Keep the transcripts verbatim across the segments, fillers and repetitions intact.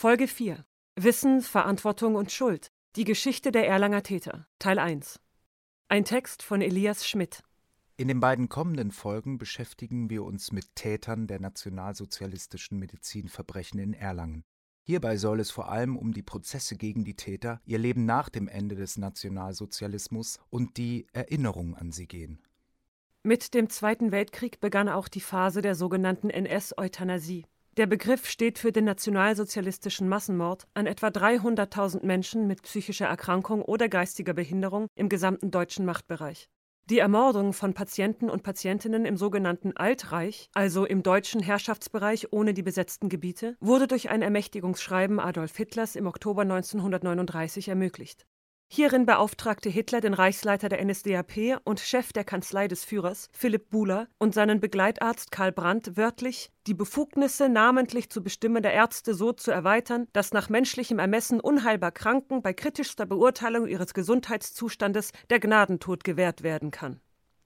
Folge vier. Wissen, Verantwortung und Schuld. Die Geschichte der Erlanger Täter. Teil eins. Ein Text von Elias Schmidt. In den beiden kommenden Folgen beschäftigen wir uns mit Tätern der nationalsozialistischen Medizinverbrechen in Erlangen. Hierbei soll es vor allem um die Prozesse gegen die Täter, ihr Leben nach dem Ende des Nationalsozialismus und die Erinnerung an sie gehen. Mit dem Zweiten Weltkrieg begann auch die Phase der sogenannten N S-Euthanasie. Der Begriff steht für den nationalsozialistischen Massenmord an etwa dreihunderttausend Menschen mit psychischer Erkrankung oder geistiger Behinderung im gesamten deutschen Machtbereich. Die Ermordung von Patienten und Patientinnen im sogenannten Altreich, also im deutschen Herrschaftsbereich ohne die besetzten Gebiete, wurde durch ein Ermächtigungsschreiben Adolf Hitlers im Oktober neunzehnhundertneununddreißig ermöglicht. Hierin beauftragte Hitler den Reichsleiter der N S D A P und Chef der Kanzlei des Führers, Philipp Buhler, und seinen Begleitarzt Karl Brandt wörtlich, die Befugnisse namentlich zu bestimmen der Ärzte so zu erweitern, dass nach menschlichem Ermessen unheilbar Kranken bei kritischster Beurteilung ihres Gesundheitszustandes der Gnadentod gewährt werden kann.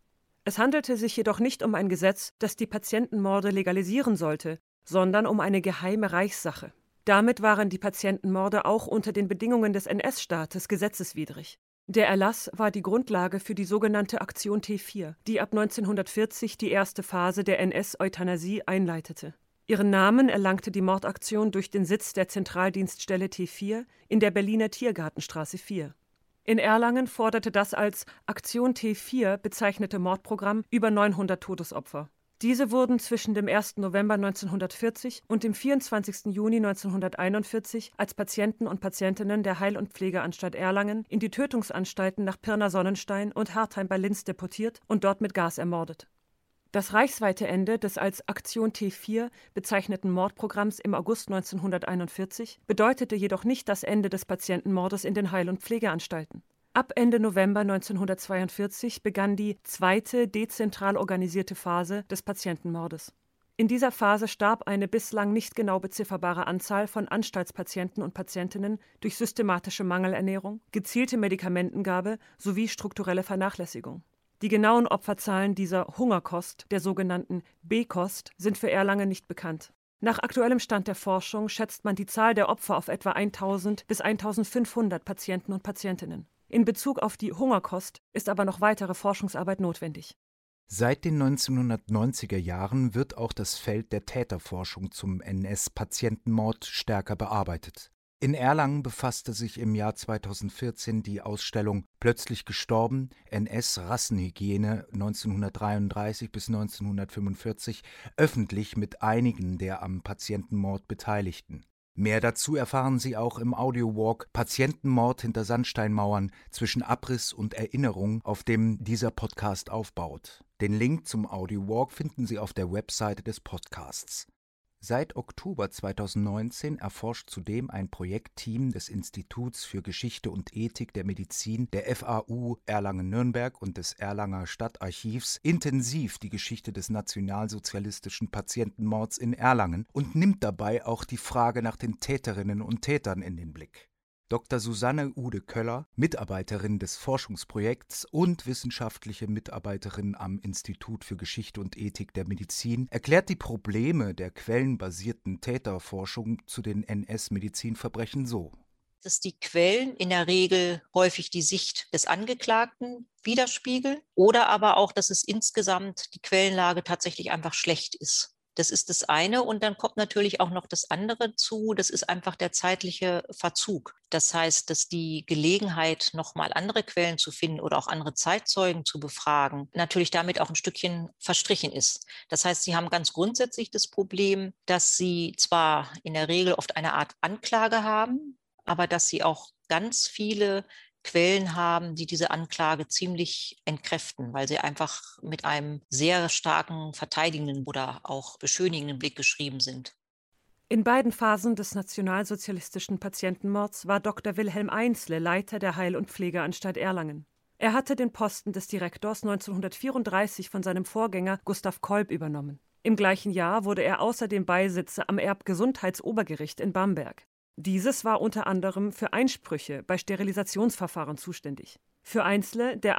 Es handelte sich jedoch nicht um ein Gesetz, das die Patientenmorde legalisieren sollte, sondern um eine geheime Reichssache. Damit waren die Patientenmorde auch unter den Bedingungen des N S-Staates gesetzeswidrig. Der Erlass war die Grundlage für die sogenannte Aktion T vier, die ab neunzehnhundertvierzig die erste Phase der N S-Euthanasie einleitete. Ihren Namen erlangte die Mordaktion durch den Sitz der Zentraldienststelle T vier in der Berliner Tiergartenstraße vier. In Erlangen forderte das als Aktion T vier bezeichnete Mordprogramm über neunhundert Todesopfer. Diese wurden zwischen dem ersten November neunzehnhundertvierzig und dem vierundzwanzigsten Juni neunzehnhunderteinundvierzig als Patienten und Patientinnen der Heil- und Pflegeanstalt Erlangen in die Tötungsanstalten nach Pirna-Sonnenstein und Hartheim bei Linz deportiert und dort mit Gas ermordet. Das reichsweite Ende des als Aktion T vier bezeichneten Mordprogramms im August neunzehnhunderteinundvierzig bedeutete jedoch nicht das Ende des Patientenmordes in den Heil- und Pflegeanstalten. Ab Ende November neunzehnhundertzweiundvierzig begann die zweite dezentral organisierte Phase des Patientenmordes. In dieser Phase starb eine bislang nicht genau bezifferbare Anzahl von Anstaltspatienten und Patientinnen durch systematische Mangelernährung, gezielte Medikamentengabe sowie strukturelle Vernachlässigung. Die genauen Opferzahlen dieser Hungerkost, der sogenannten B-Kost, sind für Erlangen nicht bekannt. Nach aktuellem Stand der Forschung schätzt man die Zahl der Opfer auf etwa eintausend bis eintausendfünfhundert Patienten und Patientinnen. In Bezug auf die Hungerkost ist aber noch weitere Forschungsarbeit notwendig. Seit den neunzehnhundertneunziger Jahren wird auch das Feld der Täterforschung zum N S-Patientenmord stärker bearbeitet. In Erlangen befasste sich im Jahr zweitausendvierzehn die Ausstellung Plötzlich gestorben, N S-Rassenhygiene neunzehnhundertdreiunddreißig bis neunzehnhundertfünfundvierzig öffentlich mit einigen der am Patientenmord Beteiligten. Mehr dazu erfahren Sie auch im Audiowalk Patientenmord hinter Sandsteinmauern zwischen Abriss und Erinnerung, auf dem dieser Podcast aufbaut. Den Link zum Audiowalk finden Sie auf der Webseite des Podcasts. Seit Oktober zweitausendneunzehn erforscht zudem ein Projektteam des Instituts für Geschichte und Ethik der Medizin der F A U Erlangen-Nürnberg und des Erlanger Stadtarchivs intensiv die Geschichte des nationalsozialistischen Patientenmords in Erlangen und nimmt dabei auch die Frage nach den Täterinnen und Tätern in den Blick. Doktor Susanne Ude Köller, Mitarbeiterin des Forschungsprojekts und wissenschaftliche Mitarbeiterin am Institut für Geschichte und Ethik der Medizin, erklärt die Probleme der quellenbasierten Täterforschung zu den N S-Medizinverbrechen so. Dass die Quellen in der Regel häufig die Sicht des Angeklagten widerspiegeln oder aber auch, dass es insgesamt die Quellenlage tatsächlich einfach schlecht ist. Das ist das eine. Und dann kommt natürlich auch noch das andere zu. Das ist einfach der zeitliche Verzug. Das heißt, dass die Gelegenheit, nochmal andere Quellen zu finden oder auch andere Zeitzeugen zu befragen, natürlich damit auch ein Stückchen verstrichen ist. Das heißt, sie haben ganz grundsätzlich das Problem, dass sie zwar in der Regel oft eine Art Anklage haben, aber dass sie auch ganz viele Quellen haben, die diese Anklage ziemlich entkräften, weil sie einfach mit einem sehr starken verteidigenden oder auch beschönigenden Blick geschrieben sind. In beiden Phasen des nationalsozialistischen Patientenmords war Doktor Wilhelm Einsle Leiter der Heil- und Pflegeanstalt Erlangen. Er hatte den Posten des Direktors neunzehnhundertvierunddreißig von seinem Vorgänger Gustav Kolb übernommen. Im gleichen Jahr wurde er außerdem Beisitzer am Erbgesundheitsobergericht in Bamberg. Dieses war unter anderem für Einsprüche bei Sterilisationsverfahren zuständig. Für Einsle, der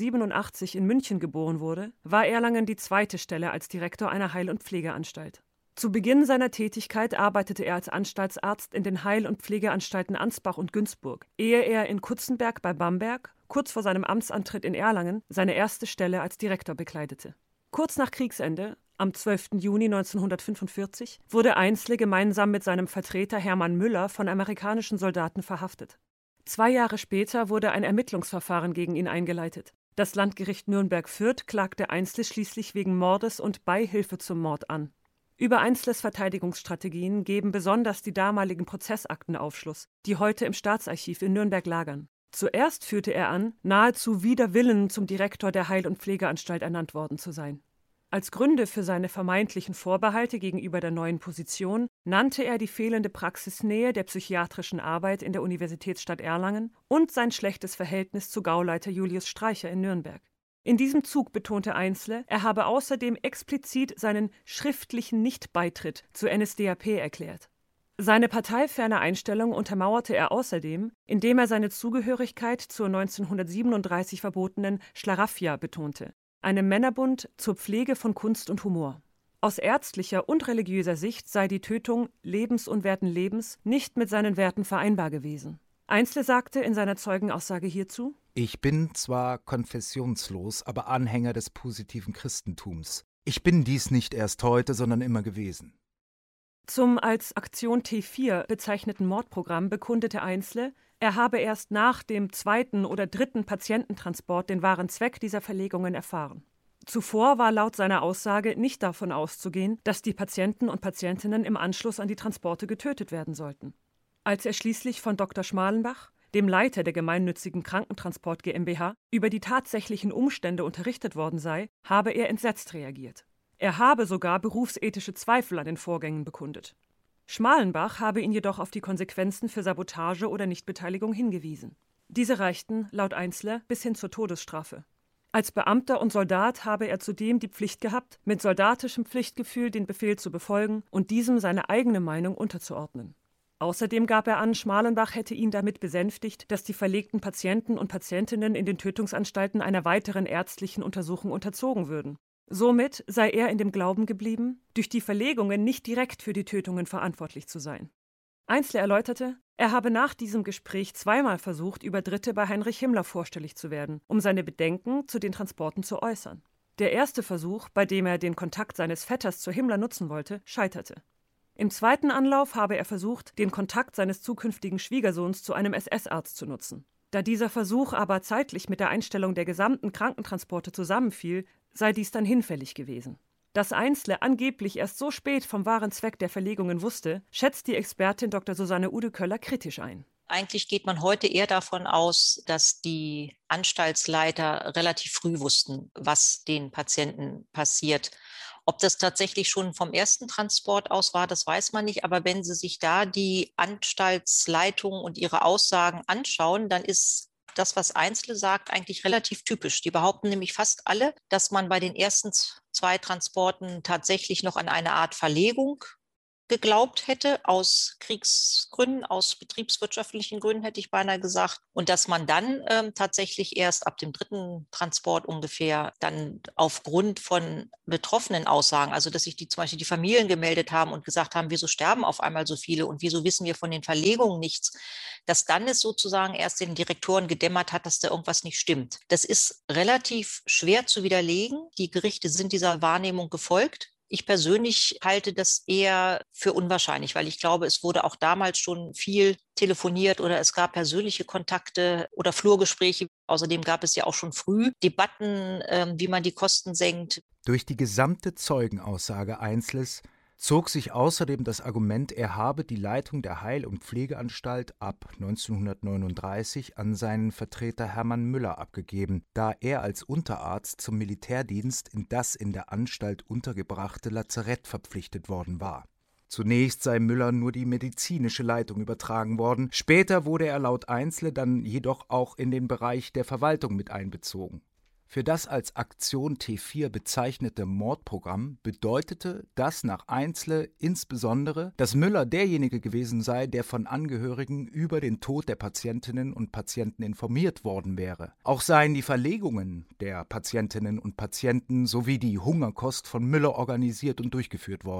achtzehnhundertsiebenundachtzig in München geboren wurde, war Erlangen die zweite Stelle als Direktor einer Heil- und Pflegeanstalt. Zu Beginn seiner Tätigkeit arbeitete er als Anstaltsarzt in den Heil- und Pflegeanstalten Ansbach und Günzburg, ehe er in Kutzenberg bei Bamberg, kurz vor seinem Amtsantritt in Erlangen, seine erste Stelle als Direktor bekleidete. Kurz nach Kriegsende, am zwölften Juni neunzehnhundertfünfundvierzig, wurde Einsle gemeinsam mit seinem Vertreter Hermann Müller von amerikanischen Soldaten verhaftet. Zwei Jahre später wurde ein Ermittlungsverfahren gegen ihn eingeleitet. Das Landgericht Nürnberg-Fürth klagte Einsle schließlich wegen Mordes und Beihilfe zum Mord an. Über Einsles Verteidigungsstrategien geben besonders die damaligen Prozessakten Aufschluss, die heute im Staatsarchiv in Nürnberg lagern. Zuerst führte er an, nahezu wider Willen zum Direktor der Heil- und Pflegeanstalt ernannt worden zu sein. Als Gründe für seine vermeintlichen Vorbehalte gegenüber der neuen Position nannte er die fehlende Praxisnähe der psychiatrischen Arbeit in der Universitätsstadt Erlangen und sein schlechtes Verhältnis zu Gauleiter Julius Streicher in Nürnberg. In diesem Zug betonte Einsle, er habe außerdem explizit seinen schriftlichen Nichtbeitritt zur N S D A P erklärt. Seine parteiferne Einstellung untermauerte er außerdem, indem er seine Zugehörigkeit zur neunzehnhundertsiebenunddreißig verbotenen Schlaraffia betonte, einem Männerbund zur Pflege von Kunst und Humor. Aus ärztlicher und religiöser Sicht sei die Tötung lebensunwerten Lebens nicht mit seinen Werten vereinbar gewesen. Einsle sagte in seiner Zeugenaussage hierzu: Ich bin zwar konfessionslos, aber Anhänger des positiven Christentums. Ich bin dies nicht erst heute, sondern immer gewesen. Zum als Aktion T vier bezeichneten Mordprogramm bekundete Einsle, er habe erst nach dem zweiten oder dritten Patiententransport den wahren Zweck dieser Verlegungen erfahren. Zuvor war laut seiner Aussage nicht davon auszugehen, dass die Patienten und Patientinnen im Anschluss an die Transporte getötet werden sollten. Als er schließlich von Doktor Schmalenbach, dem Leiter der gemeinnützigen Krankentransport GmbH, über die tatsächlichen Umstände unterrichtet worden sei, habe er entsetzt reagiert. Er habe sogar berufsethische Zweifel an den Vorgängen bekundet. Schmalenbach habe ihn jedoch auf die Konsequenzen für Sabotage oder Nichtbeteiligung hingewiesen. Diese reichten, laut Einsle, bis hin zur Todesstrafe. Als Beamter und Soldat habe er zudem die Pflicht gehabt, mit soldatischem Pflichtgefühl den Befehl zu befolgen und diesem seine eigene Meinung unterzuordnen. Außerdem gab er an, Schmalenbach hätte ihn damit besänftigt, dass die verlegten Patienten und Patientinnen in den Tötungsanstalten einer weiteren ärztlichen Untersuchung unterzogen würden. Somit sei er in dem Glauben geblieben, durch die Verlegungen nicht direkt für die Tötungen verantwortlich zu sein. Einsle erläuterte, er habe nach diesem Gespräch zweimal versucht, über Dritte bei Heinrich Himmler vorstellig zu werden, um seine Bedenken zu den Transporten zu äußern. Der erste Versuch, bei dem er den Kontakt seines Vetters zu Himmler nutzen wollte, scheiterte. Im zweiten Anlauf habe er versucht, den Kontakt seines zukünftigen Schwiegersohns zu einem S S-Arzt zu nutzen. Da dieser Versuch aber zeitlich mit der Einstellung der gesamten Krankentransporte zusammenfiel, sei dies dann hinfällig gewesen. Dass Einsle angeblich erst so spät vom wahren Zweck der Verlegungen wusste, schätzt die Expertin Doktor Susanne Ude-Köller kritisch ein. Eigentlich geht man heute eher davon aus, dass die Anstaltsleiter relativ früh wussten, was den Patienten passiert. Ob das tatsächlich schon vom ersten Transport aus war, das weiß man nicht. Aber wenn Sie sich da die Anstaltsleitung und ihre Aussagen anschauen, dann ist das, was Einsle sagt, eigentlich relativ typisch. Die behaupten nämlich fast alle, dass man bei den ersten zwei Transporten tatsächlich noch an eine Art Verlegung geglaubt hätte, aus Kriegsgründen, aus betriebswirtschaftlichen Gründen, hätte ich beinahe gesagt. Und dass man dann ähm, tatsächlich erst ab dem dritten Transport ungefähr dann aufgrund von betroffenen Aussagen, also dass sich die zum Beispiel die Familien gemeldet haben und gesagt haben, wieso sterben auf einmal so viele und wieso wissen wir von den Verlegungen nichts, dass dann es sozusagen erst den Direktoren gedämmert hat, dass da irgendwas nicht stimmt. Das ist relativ schwer zu widerlegen. Die Gerichte sind dieser Wahrnehmung gefolgt. Ich persönlich halte das eher für unwahrscheinlich, weil ich glaube, es wurde auch damals schon viel telefoniert oder es gab persönliche Kontakte oder Flurgespräche. Außerdem gab es ja auch schon früh Debatten, wie man die Kosten senkt. Durch die gesamte Zeugenaussage Einsles zog sich außerdem das Argument, er habe die Leitung der Heil- und Pflegeanstalt ab neunzehnhundertneununddreißig an seinen Vertreter Hermann Müller abgegeben, da er als Unterarzt zum Militärdienst in das in der Anstalt untergebrachte Lazarett verpflichtet worden war. Zunächst sei Müller nur die medizinische Leitung übertragen worden, später wurde er laut Einsle dann jedoch auch in den Bereich der Verwaltung mit einbezogen. Für das als Aktion T vier bezeichnete Mordprogramm bedeutete das nach Einsle insbesondere, dass Müller derjenige gewesen sei, der von Angehörigen über den Tod der Patientinnen und Patienten informiert worden wäre. Auch seien die Verlegungen der Patientinnen und Patienten sowie die Hungerkost von Müller organisiert und durchgeführt worden.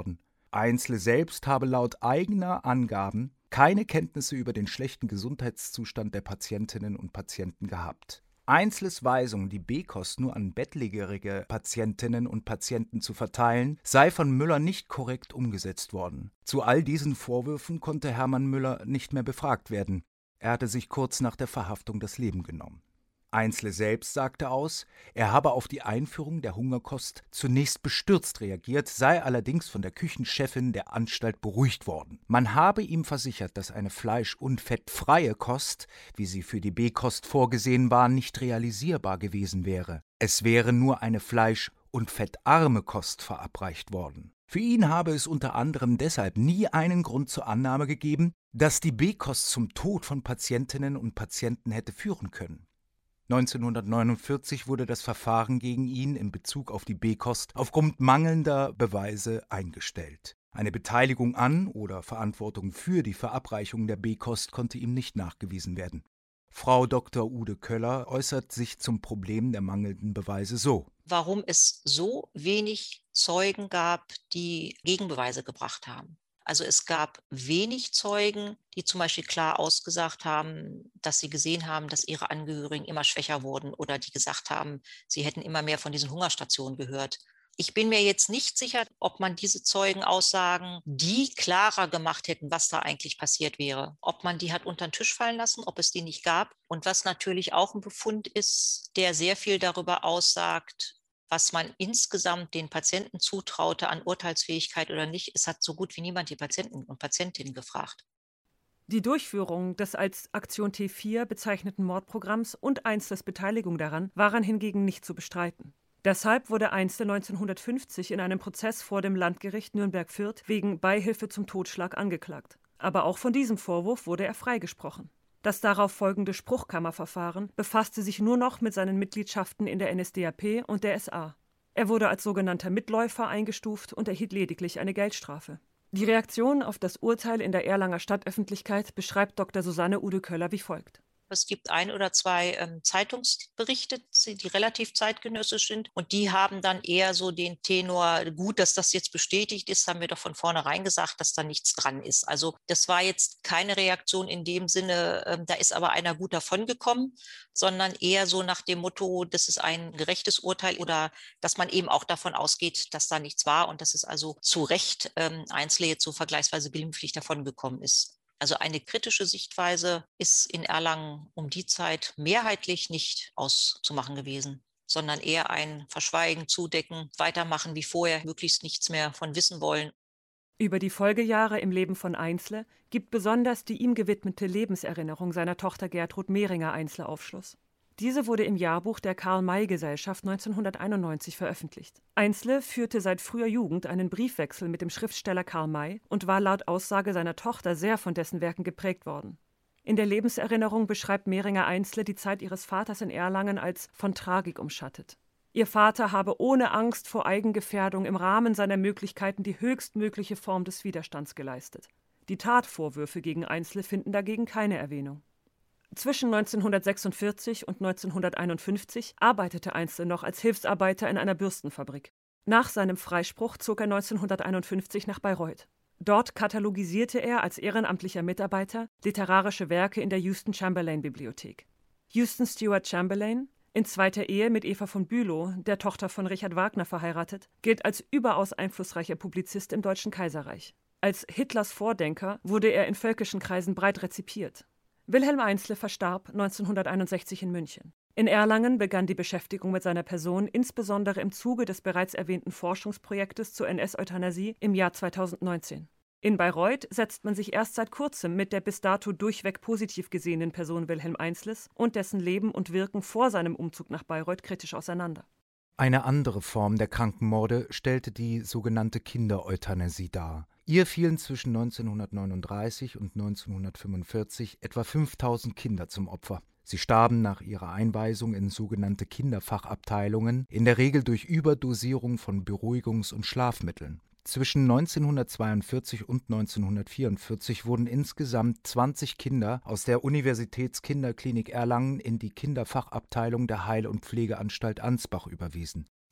Einsle selbst habe laut eigener Angaben keine Kenntnisse über den schlechten Gesundheitszustand der Patientinnen und Patienten gehabt. Einsles Weisung, die B-Kost nur an bettlägerige Patientinnen und Patienten zu verteilen, sei von Müller nicht korrekt umgesetzt worden. Zu all diesen Vorwürfen konnte Hermann Müller nicht mehr befragt werden. Er hatte sich kurz nach der Verhaftung das Leben genommen. Einsle selbst sagte aus, er habe auf die Einführung der Hungerkost zunächst bestürzt reagiert, sei allerdings von der Küchenchefin der Anstalt beruhigt worden. Man habe ihm versichert, dass eine fleisch- und fettfreie Kost, wie sie für die B-Kost vorgesehen war, nicht realisierbar gewesen wäre. Es wäre nur eine fleisch- und fettarme Kost verabreicht worden. Für ihn habe es unter anderem deshalb nie einen Grund zur Annahme gegeben, dass die B-Kost zum Tod von Patientinnen und Patienten hätte führen können. neunzehnhundertneunundvierzig wurde das Verfahren gegen ihn in Bezug auf die B-Kost aufgrund mangelnder Beweise eingestellt. Eine Beteiligung an oder Verantwortung für die Verabreichung der B-Kost konnte ihm nicht nachgewiesen werden. Frau Doktor Ude Köller äußert sich zum Problem der mangelnden Beweise so: Warum es so wenig Zeugen gab, die Gegenbeweise gebracht haben. Also es gab wenig Zeugen, die zum Beispiel klar ausgesagt haben, dass sie gesehen haben, dass ihre Angehörigen immer schwächer wurden oder die gesagt haben, sie hätten immer mehr von diesen Hungerstationen gehört. Ich bin mir jetzt nicht sicher, ob man diese Zeugenaussagen, die klarer gemacht hätten, was da eigentlich passiert wäre, ob man die hat unter den Tisch fallen lassen, ob es die nicht gab. Und was natürlich auch ein Befund ist, der sehr viel darüber aussagt, was man insgesamt den Patienten zutraute an Urteilsfähigkeit oder nicht. Es hat so gut wie niemand die Patienten und Patientinnen gefragt. Die Durchführung des als Aktion T vier bezeichneten Mordprogramms und Einsles Beteiligung daran waren hingegen nicht zu bestreiten. Deshalb wurde Einsle neunzehnhundertfünfzig in einem Prozess vor dem Landgericht Nürnberg-Fürth wegen Beihilfe zum Totschlag angeklagt. Aber auch von diesem Vorwurf wurde er freigesprochen. Das darauf folgende Spruchkammerverfahren befasste sich nur noch mit seinen Mitgliedschaften in der N S D A P und der S A. Er wurde als sogenannter Mitläufer eingestuft und erhielt lediglich eine Geldstrafe. Die Reaktion auf das Urteil in der Erlanger Stadtöffentlichkeit beschreibt Doktor Susanne Ude Köller wie folgt. Es gibt ein oder zwei ähm, Zeitungsberichte, die relativ zeitgenössisch sind und die haben dann eher so den Tenor, gut, dass das jetzt bestätigt ist, haben wir doch von vornherein gesagt, dass da nichts dran ist. Also das war jetzt keine Reaktion in dem Sinne, ähm, da ist aber einer gut davongekommen, sondern eher so nach dem Motto, das ist ein gerechtes Urteil oder dass man eben auch davon ausgeht, dass da nichts war und dass es also zu Recht ähm, Einsle jetzt so vergleichsweise glimpflich davongekommen ist. Also eine kritische Sichtweise ist in Erlangen um die Zeit mehrheitlich nicht auszumachen gewesen, sondern eher ein Verschweigen, Zudecken, weitermachen wie vorher, möglichst nichts mehr von wissen wollen. Über die Folgejahre im Leben von Einsle gibt besonders die ihm gewidmete Lebenserinnerung seiner Tochter Gertrud Mehringer Einsle Aufschluss. Diese wurde im Jahrbuch der Karl-May-Gesellschaft neunzehnhunderteinundneunzig veröffentlicht. Einsle führte seit früher Jugend einen Briefwechsel mit dem Schriftsteller Karl May und war laut Aussage seiner Tochter sehr von dessen Werken geprägt worden. In der Lebenserinnerung beschreibt Mehringer Einsle die Zeit ihres Vaters in Erlangen als von Tragik umschattet. Ihr Vater habe ohne Angst vor Eigengefährdung im Rahmen seiner Möglichkeiten die höchstmögliche Form des Widerstands geleistet. Die Tatvorwürfe gegen Einsle finden dagegen keine Erwähnung. Zwischen neunzehnhundertsechsundvierzig und neunzehnhunderteinundfünfzig arbeitete Einsle noch als Hilfsarbeiter in einer Bürstenfabrik. Nach seinem Freispruch zog er neunzehnhunderteinundfünfzig nach Bayreuth. Dort katalogisierte er als ehrenamtlicher Mitarbeiter literarische Werke in der Houston Chamberlain Bibliothek. Houston Stewart Chamberlain, in zweiter Ehe mit Eva von Bülow, der Tochter von Richard Wagner, verheiratet, gilt als überaus einflussreicher Publizist im Deutschen Kaiserreich. Als Hitlers Vordenker wurde er in völkischen Kreisen breit rezipiert. Wilhelm Einsle verstarb neunzehnhunderteinundsechzig in München. In Erlangen begann die Beschäftigung mit seiner Person insbesondere im Zuge des bereits erwähnten Forschungsprojektes zur N S-Euthanasie im Jahr zweitausendneunzehn. In Bayreuth setzt man sich erst seit kurzem mit der bis dato durchweg positiv gesehenen Person Wilhelm Einsles und dessen Leben und Wirken vor seinem Umzug nach Bayreuth kritisch auseinander. Eine andere Form der Krankenmorde stellte die sogenannte Kindereuthanasie dar. Ihr fielen zwischen neunzehnhundertneununddreißig und neunzehnhundertfünfundvierzig etwa fünftausend Kinder zum Opfer. Sie starben nach ihrer Einweisung in sogenannte Kinderfachabteilungen, in der Regel durch Überdosierung von Beruhigungs- und Schlafmitteln. Zwischen neunzehnhundertzweiundvierzig und neunzehnhundertvierundvierzig wurden insgesamt zwanzig Kinder aus der Universitätskinderklinik Erlangen in die Kinderfachabteilung der Heil- und Pflegeanstalt Ansbach überwiesen.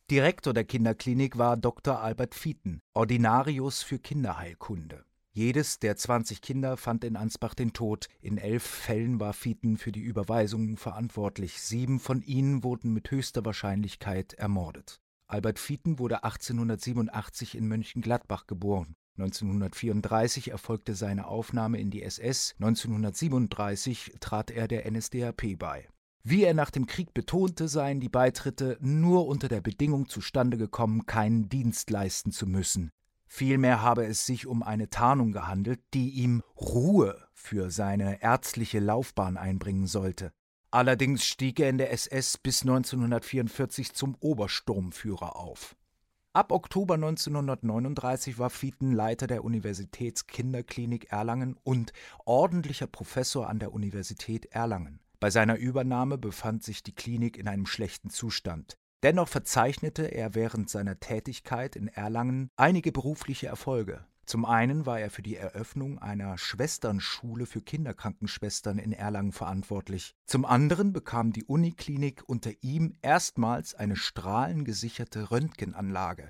Direktor der Kinderklinik war Doktor Albert Vieten, Ordinarius für Kinderheilkunde. Jedes der zwanzig Kinder fand in Ansbach den Tod. In elf Fällen war Vieten für die Überweisungen verantwortlich. Sieben von ihnen wurden mit höchster Wahrscheinlichkeit ermordet. Albert Vieten wurde achtzehnhundertsiebenundachtzig in Mönchengladbach geboren. neunzehnhundertvierunddreißig erfolgte seine Aufnahme in die S S. neunzehnhundertsiebenunddreißig trat er der N S D A P bei. Wie er nach dem Krieg betonte, seien die Beitritte nur unter der Bedingung zustande gekommen, keinen Dienst leisten zu müssen. Vielmehr habe es sich um eine Tarnung gehandelt, die ihm Ruhe für seine ärztliche Laufbahn einbringen sollte. Allerdings stieg er in der S S bis neunzehnhundertvierundvierzig zum Obersturmführer auf. Ab Oktober neunzehnhundertneununddreißig war Vieten Leiter der Universitätskinderklinik Erlangen und ordentlicher Professor an der Universität Erlangen. Bei seiner Übernahme befand sich die Klinik in einem schlechten Zustand. Dennoch verzeichnete er während seiner Tätigkeit in Erlangen einige berufliche Erfolge. Zum einen war er für die Eröffnung einer Schwesternschule für Kinderkrankenschwestern in Erlangen verantwortlich. Zum anderen bekam die Uniklinik unter ihm erstmals eine strahlengesicherte Röntgenanlage.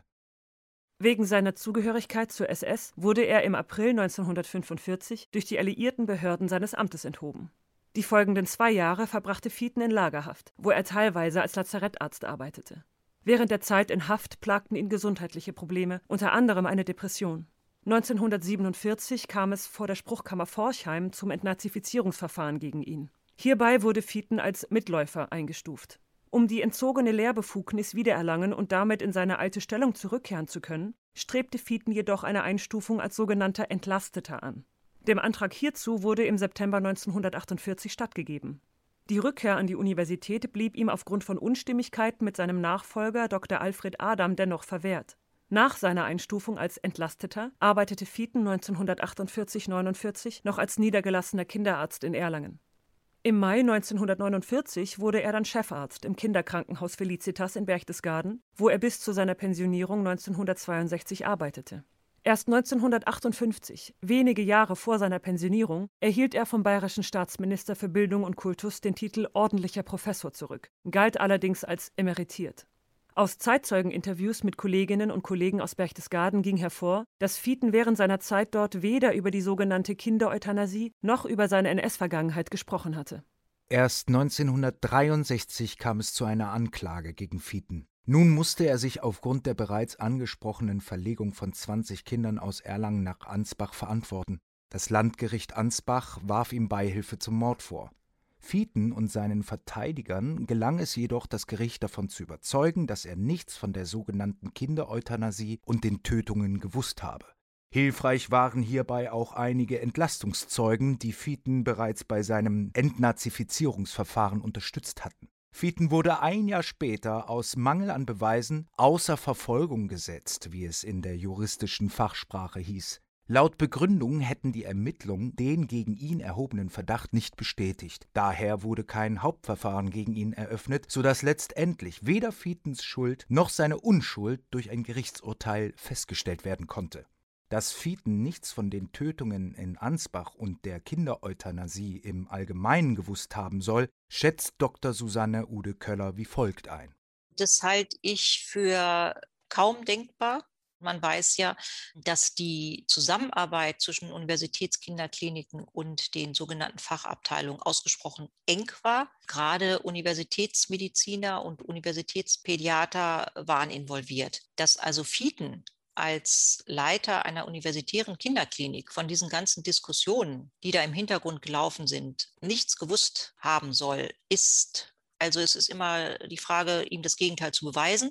Wegen seiner Zugehörigkeit zur S S wurde er im April neunzehnhundertfünfundvierzig durch die alliierten Behörden seines Amtes enthoben. Die folgenden zwei Jahre verbrachte Vieten in Lagerhaft, wo er teilweise als Lazarettarzt arbeitete. Während der Zeit in Haft plagten ihn gesundheitliche Probleme, unter anderem eine Depression. neunzehnhundertsiebenundvierzig kam es vor der Spruchkammer Forchheim zum Entnazifizierungsverfahren gegen ihn. Hierbei wurde Vieten als Mitläufer eingestuft. Um die entzogene Lehrbefugnis wiedererlangen und damit in seine alte Stellung zurückkehren zu können, strebte Vieten jedoch eine Einstufung als sogenannter Entlasteter an. Dem Antrag hierzu wurde im September neunzehnhundertachtundvierzig stattgegeben. Die Rückkehr an die Universität blieb ihm aufgrund von Unstimmigkeiten mit seinem Nachfolger Doktor Alfred Adam dennoch verwehrt. Nach seiner Einstufung als Entlasteter arbeitete Vieten neunzehnhundertachtundvierzig neunundvierzig noch als niedergelassener Kinderarzt in Erlangen. Im Mai neunzehnhundertneunundvierzig wurde er dann Chefarzt im Kinderkrankenhaus Felicitas in Berchtesgaden, wo er bis zu seiner Pensionierung neunzehnhundertzweiundsechzig arbeitete. Erst neunzehnhundertachtundfünfzig, wenige Jahre vor seiner Pensionierung, erhielt er vom bayerischen Staatsminister für Bildung und Kultus den Titel ordentlicher Professor zurück, galt allerdings als emeritiert. Aus Zeitzeugeninterviews mit Kolleginnen und Kollegen aus Berchtesgaden ging hervor, dass Vieten während seiner Zeit dort weder über die sogenannte Kindereuthanasie noch über seine N S-Vergangenheit gesprochen hatte. Erst neunzehnhundertdreiundsechzig kam es zu einer Anklage gegen Vieten. Nun musste er sich aufgrund der bereits angesprochenen Verlegung von zwanzig Kindern aus Erlangen nach Ansbach verantworten. Das Landgericht Ansbach warf ihm Beihilfe zum Mord vor. Vieten und seinen Verteidigern gelang es jedoch, das Gericht davon zu überzeugen, dass er nichts von der sogenannten Kindereuthanasie und den Tötungen gewusst habe. Hilfreich waren hierbei auch einige Entlastungszeugen, die Vieten bereits bei seinem Entnazifizierungsverfahren unterstützt hatten. Vieten wurde ein Jahr später aus Mangel an Beweisen außer Verfolgung gesetzt, wie es in der juristischen Fachsprache hieß. Laut Begründung hätten die Ermittlungen den gegen ihn erhobenen Verdacht nicht bestätigt. Daher wurde kein Hauptverfahren gegen ihn eröffnet, sodass letztendlich weder Vietens Schuld noch seine Unschuld durch ein Gerichtsurteil festgestellt werden konnte. Dass Vieten nichts von den Tötungen in Ansbach und der Kindereuthanasie im Allgemeinen gewusst haben soll, schätzt Doktor Susanne Ude Köller wie folgt ein. Das halte ich für kaum denkbar. Man weiß ja, dass die Zusammenarbeit zwischen Universitätskinderkliniken und den sogenannten Fachabteilungen ausgesprochen eng war. Gerade Universitätsmediziner und Universitätspädiater waren involviert. Dass also Vieten als Leiter einer universitären Kinderklinik von diesen ganzen Diskussionen, die da im Hintergrund gelaufen sind, nichts gewusst haben soll, ist, also es ist immer die Frage, ihm das Gegenteil zu beweisen.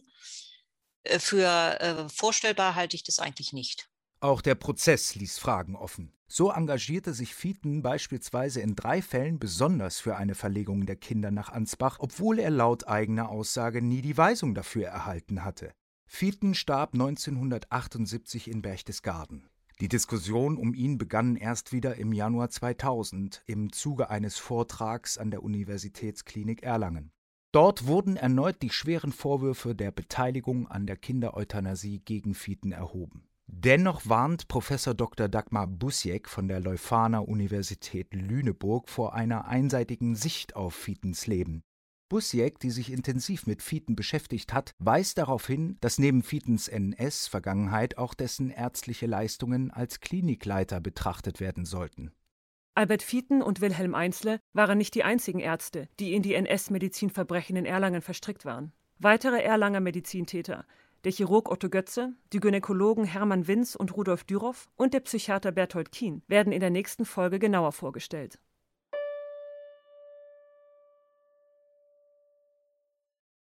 Für äh, vorstellbar halte ich das eigentlich nicht. Auch der Prozess ließ Fragen offen. So engagierte sich Vieten beispielsweise in drei Fällen besonders für eine Verlegung der Kinder nach Ansbach, obwohl er laut eigener Aussage nie die Weisung dafür erhalten hatte. Vieten starb neunzehnhundertachtundsiebzig in Berchtesgaden. Die Diskussion um ihn begann erst wieder im Januar zweitausend im Zuge eines Vortrags an der Universitätsklinik Erlangen. Dort wurden erneut die schweren Vorwürfe der Beteiligung an der Kindereuthanasie gegen Vieten erhoben. Dennoch warnt Professor Doktor Dagmar Busiek von der Leuphana Universität Lüneburg vor einer einseitigen Sicht auf Vietens Leben. Busiek, die sich intensiv mit Vieten beschäftigt hat, weist darauf hin, dass neben Vietens N S-Vergangenheit auch dessen ärztliche Leistungen als Klinikleiter betrachtet werden sollten. Albert Vieten und Wilhelm Einzle waren nicht die einzigen Ärzte, die in die N S-Medizinverbrechen in Erlangen verstrickt waren. Weitere Erlanger Medizintäter, der Chirurg Otto Götze, die Gynäkologen Hermann Winz und Rudolf Dürow und der Psychiater Berthold Kien, werden in der nächsten Folge genauer vorgestellt.